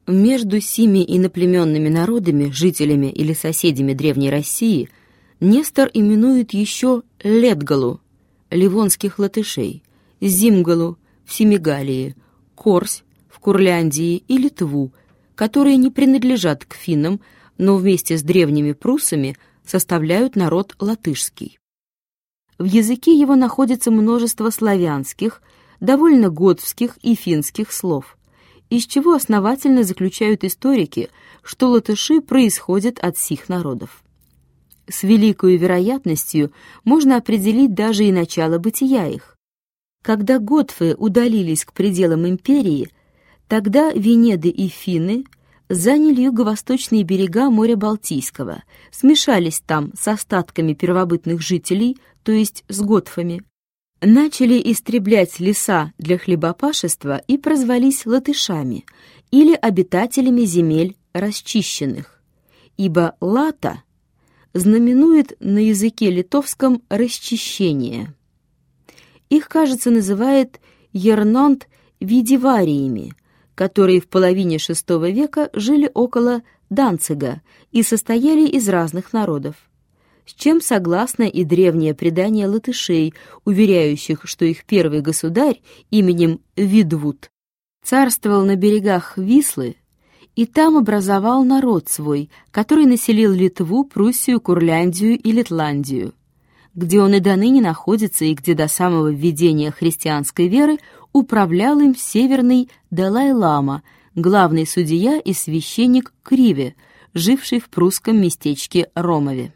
Между сими иноплеменными народами, жителями или соседями Древней России, Нестор именует еще Летгалу, ливонских латышей, Зимгалу в Семигалии, Корсь в Курляндии и Литву, которые не принадлежат к финнам, но вместе с древними пруссами составляют народ латышский. В языке его находится множество славянских, довольно готских и финских слов, из чего основательно заключают историки, что латыши происходят от сих народов. С великой вероятностью можно определить даже и начало бытия их. Когда готфы удалились к пределам империи, тогда венеды и финны заняли юго-восточные берега моря Балтийского, смешались там с остатками первобытных жителей, то есть с готфами, начали истреблять леса для хлебопашества и прозвались латышами или обитателями земель расчищенных, ибо лата знаменует на языке литовском расчищение. Их, кажется, называют ернонт видивариями, которые в половине VI века жили около Данцига и состояли из разных народов, с чем согласно и древнее предание латышей, уверяющих, что их первый государь именем Видвуд царствовал на берегах Вислы и там образовал народ свой, который населил Литву, Пруссию, Курляндию и Литландию, где он и доныне находится и где до самого введения христианской веры управлял им северный Далай-лама, главный судья и священник Криве, живший в прусском местечке Ромове.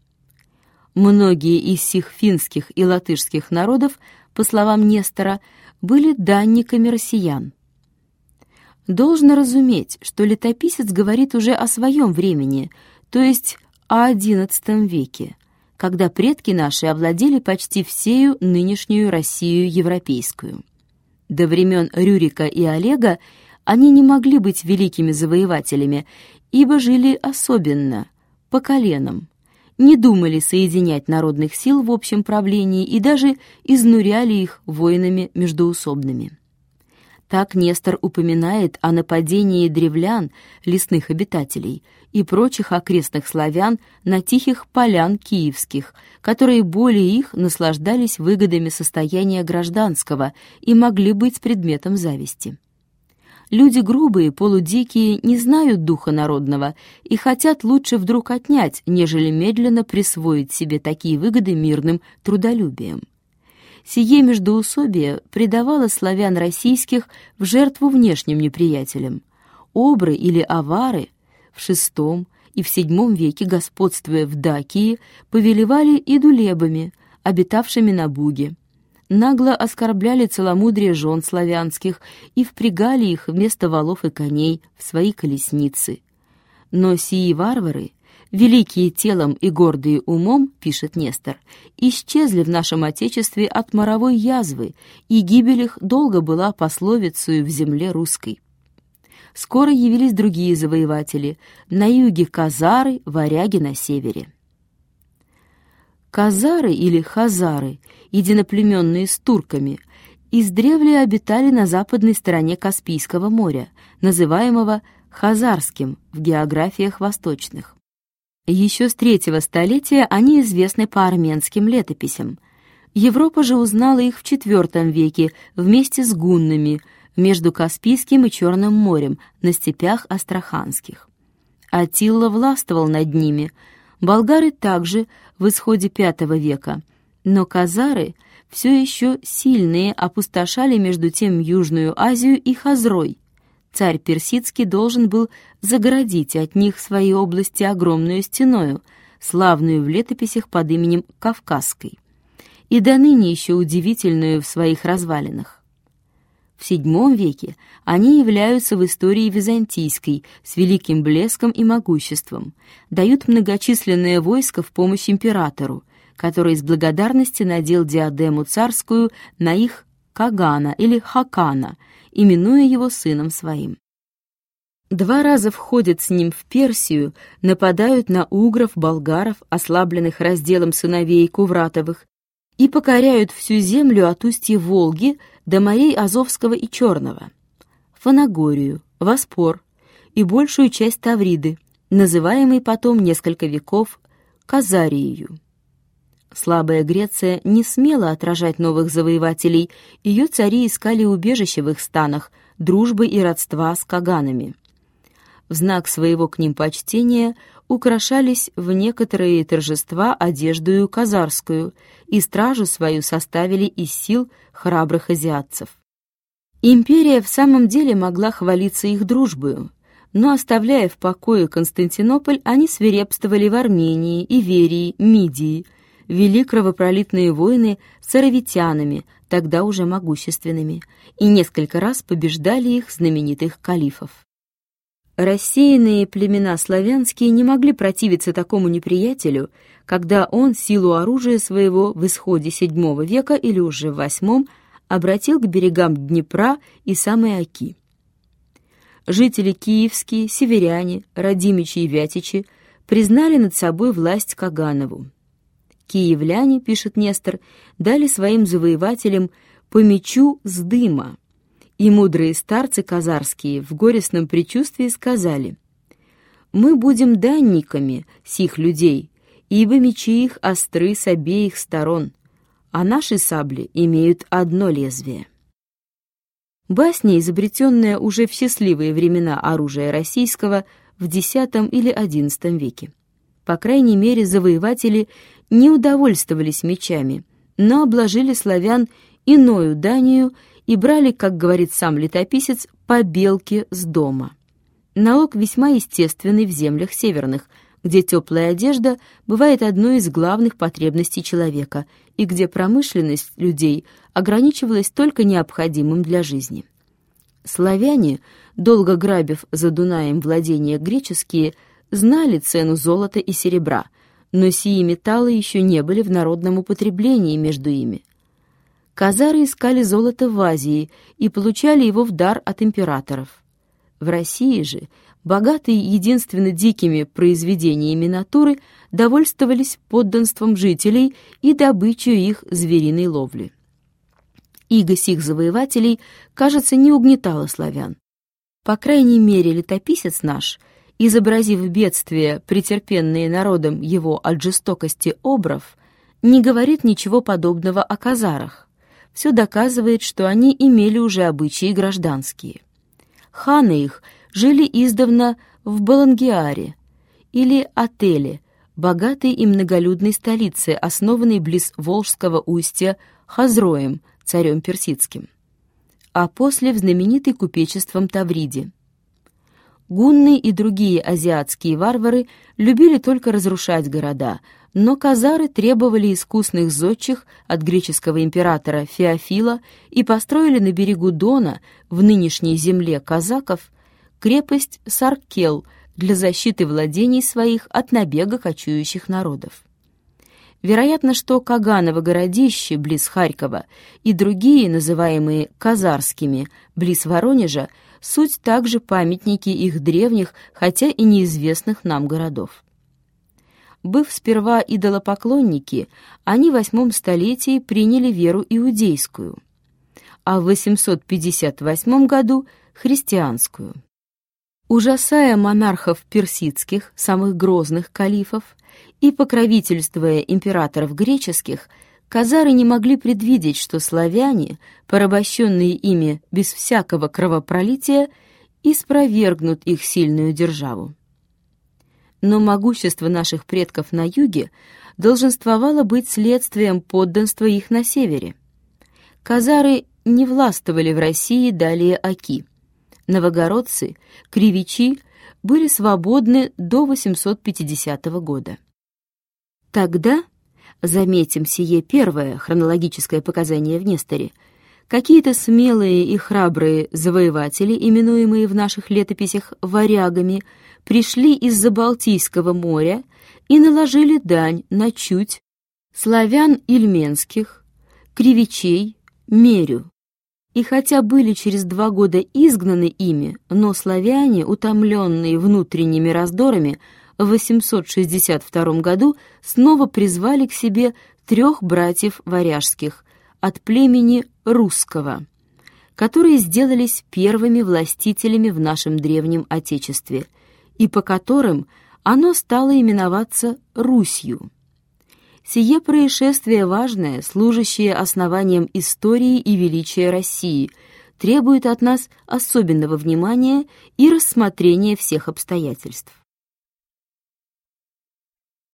Многие из сих финских и латышских народов, по словам Нестора, были данниками россиян. Должно разуметь, что летописец говорит уже о своем времени, то есть о XI веке, когда предки наши овладели почти всею нынешнюю Россию европейскую. До времен Рюрика и Олега они не могли быть великими завоевателями, ибо жили особенно, по коленам, не думали соединять народных сил в общем правлении и даже изнуряли их войнами междоусобными. Так Нестор упоминает о нападении древлян, лесных обитателей, и прочих окрестных славян на тихих полян киевских, которые более их наслаждались выгодами состояния гражданского и могли быть предметом зависти. Люди грубые, полудикие, не знают духа народного и хотят лучше вдруг отнять, нежели медленно присвоить себе такие выгоды мирным трудолюбием. Сие междоусобие предавало славян российских в жертву внешним неприятелям. Обры или авары в VI и в VII веке, господствуя в Дакии, повелевали идулебами, обитавшими на Буге. Нагло оскорбляли целомудрие жен славянских и впрягали их вместо волов и коней в свои колесницы. Но сии варвары, великие телом и гордые умом, пишет Нестор, исчезли в нашем Отечестве от моровой язвы, и гибель их долго была пословицею в земле русской. Скоро явились другие завоеватели, на юге казары, варяги на севере. Казары или хазары, единоплеменные с турками, издревле обитали на западной стороне Каспийского моря, называемого Хазарским в географиях восточных. Еще с III столетия они известны по армянским летописям. Европа же узнала их в IV веке вместе с гуннами между Каспийским и Черным морем на степях астраханских. Аттила властвовал над ними, болгары также в исходе V века, но казары все еще сильные опустошали между тем Южную Азию и Хазрой. Царь персидский должен был загородить от них свои области огромную стеною, славную в летописях под именем Кавказской, и до ныне еще удивительную в своих развалинах. В VII веке они являются в истории византийской с великим блеском и могуществом, дают многочисленное войско в помощь императору, который из благодарности надел диадему царскую на их Кагана или Хакана, именуя его сыном своим. 2 раза входят с ним в Персию, нападают на угров, болгаров, ослабленных разделом сыновей Кувратовых, и покоряют всю землю от устья Волги до морей Азовского и Черного, Фанагорию, Воспор, и большую часть Тавриды, называемой потом несколько веков Казарией. Слабая Греция не смела отражать новых завоевателей, ее цари искали убежище в их станах, дружбы и родства с каганами. В знак своего к ним почтения украшались в некоторые торжества одеждою казарскую, и стражу свою составили из сил храбрых азиатцев. Империя в самом деле могла хвалиться их дружбою, но, оставляя в покое Константинополь, они свирепствовали в Армении, Иверии, Мидии, вели кровопролитные войны с аравитянами, тогда уже могущественными, и несколько раз побеждали их знаменитых калифов. Рассеянные племена славянские не могли противиться такому неприятелю, когда он силу оружия своего в исходе VII века или уже в VIII обратил к берегам Днепра и самой Оки. Жители киевские, северяне, радимичи и вятичи признали над собой власть Каганову. Киевляне, пишет Нестор, дали своим завоевателям по мечу с дыма, и мудрые старцы казарские в горестном предчувствии сказали: «Мы будем данниками сих людей, ибо мечи их остры с обеих сторон, а наши сабли имеют одно лезвие». Басня, изобретенная уже в счастливые времена оружия российского в X или XI веке. По крайней мере, завоеватели не удовольствовались мечами, но обложили славян иною данию и брали, как говорит сам летописец, побелки с дома. Налог весьма естественный в землях северных, где теплая одежда бывает одной из главных потребностей человека и где промышленность людей ограничивалась только необходимым для жизни. Славяне, долго грабив за Дунаем владения греческие, знали цену золота и серебра, но сии металлы еще не были в народном употреблении между ими. Казары искали золото в Азии и получали его в дар от императоров. В России же, богатые единственно дикими произведениями натуры, довольствовались подданством жителей и добычей их звериной ловли. Иго сих завоевателей, кажется, не угнетало славян. По крайней мере, летописец наш, изобразив бедствия, претерпенные народом его от жестокости обров, не говорит ничего подобного о казарах. Все доказывает, что они имели уже обычаи гражданские. Ханы их жили издавна в Балангиаре или Ателе, богатой и многолюдной столице, основанной близ Волжского устья Хазроем, царем персидским, а после в знаменитой купечеством Тавриде. Гунны и другие азиатские варвары любили только разрушать города, но казары требовали искусных зодчих от греческого императора Феофила и построили на берегу Дона, в нынешней земле казаков, крепость Саркел для защиты владений своих от набега кочующих народов. Вероятно, что Каганово городище близ Харькова и другие, называемые казарскими, близ Воронежа, суть также памятники их древних, хотя и неизвестных нам городов. Быв сперва идолопоклонники, они в 8 столетии приняли веру иудейскую, а в 858 году — христианскую. Ужасая монархов персидских, самых грозных калифов, и покровительствуя императоров греческих, казары не могли предвидеть, что славяне, порабощенные ими без всякого кровопролития, испровергнут их сильную державу. Но могущество наших предков на юге долженствовало быть следствием подданства их на севере. Казары не властвовали в России далее Оки. Новогородцы, кривичи были свободны до 850 года. Тогда, заметим сие первое хронологическое показание в Несторе, какие-то смелые и храбрые завоеватели, именуемые в наших летописях варягами, пришли из-за Балтийского моря и наложили дань на Чуть, славян ильменских, кривичей, мерю. И хотя были через 2 года изгнаны ими, но славяне, утомленные внутренними раздорами, в 862 году снова призвали к себе 3 братьев варяжских от племени русского, которые сделались первыми властителями в нашем древнем Отечестве и по которым оно стало именоваться Русью. Сие происшествие важное, служащее основанием истории и величия России, требует от нас особенного внимания и рассмотрения всех обстоятельств.